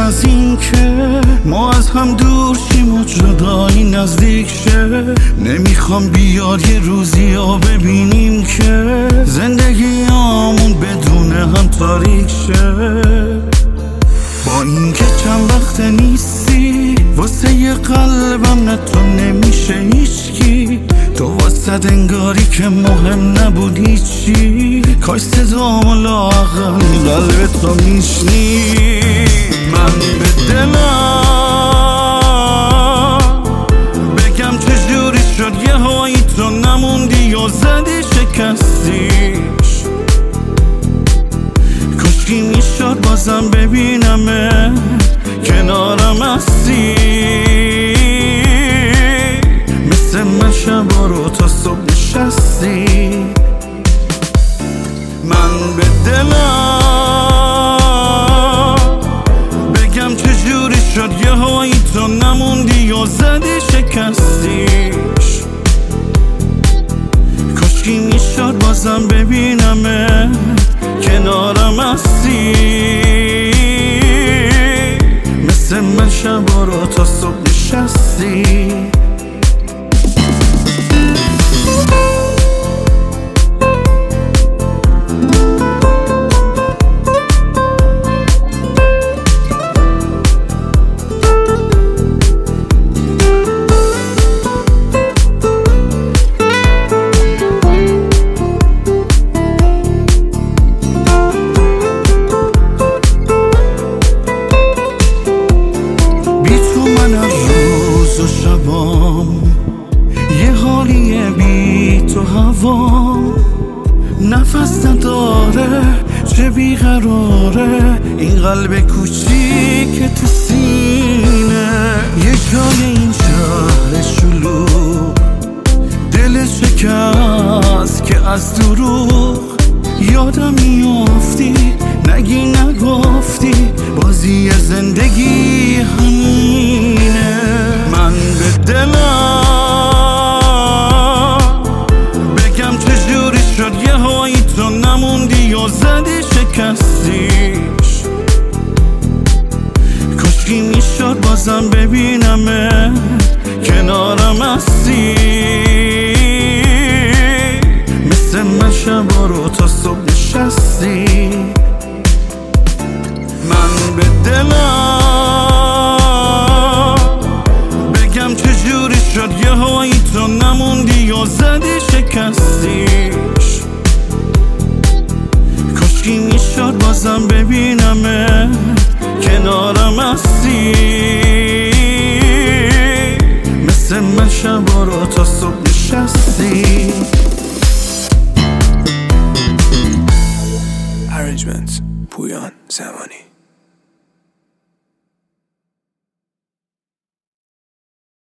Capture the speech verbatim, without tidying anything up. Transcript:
از این که ما از هم دور شیم و جدایی نزدیک شه. نمیخوام بیاد یه روزی ها ببینیم که زندگیامون بدون هم تاریک شه. با اینکه چند وقت نیستی واسه یه قلبم نه تو نمیشه هیچکی. تو واسه انگاری که مهم نبود هیچی. کاش صدامو لااقل قلب تو میشنی. من به دلم بگم چجوری شد یه هایی تو نموندی و زدی شکستیش. کاشکی میشد بازم ببینم کنارم هستی. مثل من شبا رو تا صبح نشستی. من به دلم بگم چجوری شد یه هایی تو نموندی و زدی شکستیش. کاشکی میشد بازم ببینم کنارم هستی. مثل من شبا رو تا صبح نشستی. یه حالیه بی تو هوا نفس نداره چه بیقراره این قلب کوچیک تو سینه. یه جای این شهر شلوغ دل شکست که از دروغ یادم میافتی نگی نگفتی بازی زندگی همینه. من به دلم بگم چجوری شد یه هایی تو نموندی و زدی شکستیش. کاشکی میشد بازم ببینم کنارم هستی. مثل من شبا رو تا صبح نشستی. من به دلم بگم چجوری شد یه هایی تو نموندی و زدی شکستیش. کاشکی میشد بازم ببینم کنارم هستی. مثل من شبا رو تا صبح نشستی. Arrangements پویان زمانی.